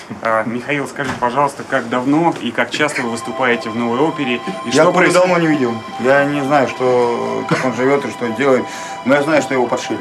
Михаил, скажи, пожалуйста, как давно и как часто вы выступаете в Новой опере? И Я Колю давно не видел. Я не знаю, как он живет и что делает, но я знаю, что его подшили.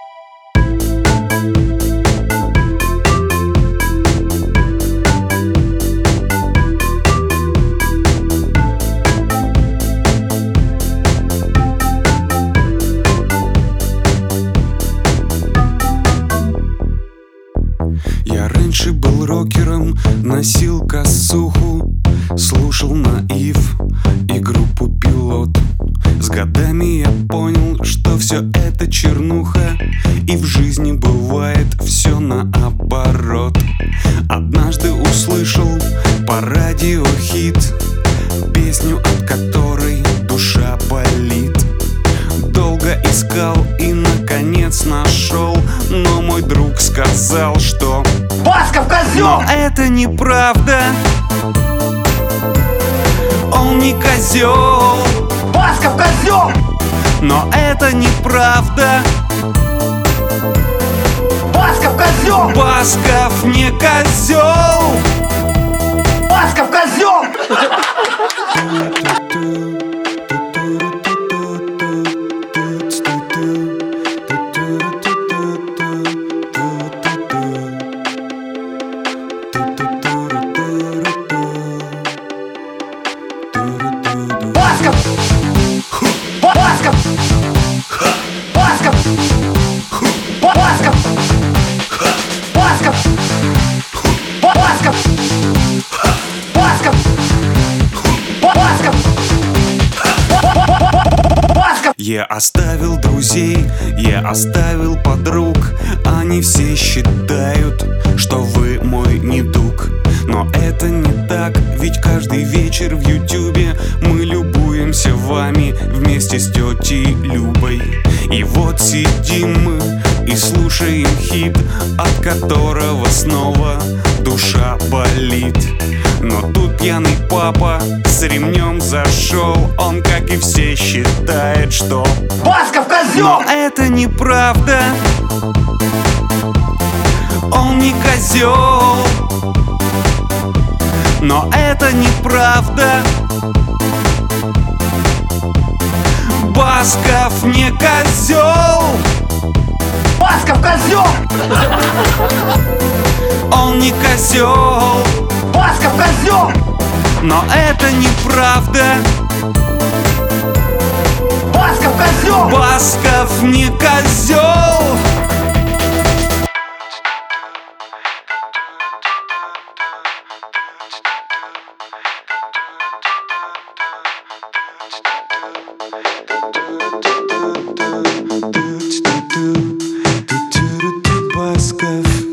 Я раньше был рокером, носил косуху, слушал Наив и группу Пилот. С годами я понял, что все это чернуха, и в жизни бывает все наоборот. Однажды услышал по радио хит, песню, от которой душа болит. Долго искал и наконец нашел, но мой друг сказал, что Басков козел! Но это неправда, он не козел. Басков козел! Но это неправда, Басков козел! Басков не козел. Басков козел! Басков! Басков! Басков! Басков! Басков! Басков! Басков! Басков! Басков! Я оставил друзей, я оставил подруг. Они все считают, что вы мой недуг. Но это не так, ведь каждый вечер в Ютубе мы любуемся вами вместе с тетей Любой. И вот сидим мы и слушаем хит, от которого снова душа болит. Но тут пьяный папа с ремнем зашел. Он, как и все, считает, что Басков козел! Но это неправда, он не козел. Но это неправда, Басков не козел. Басков козел! Он не козел. Басков козел! Но это неправда, Басков козел! Басков не козел. Басков.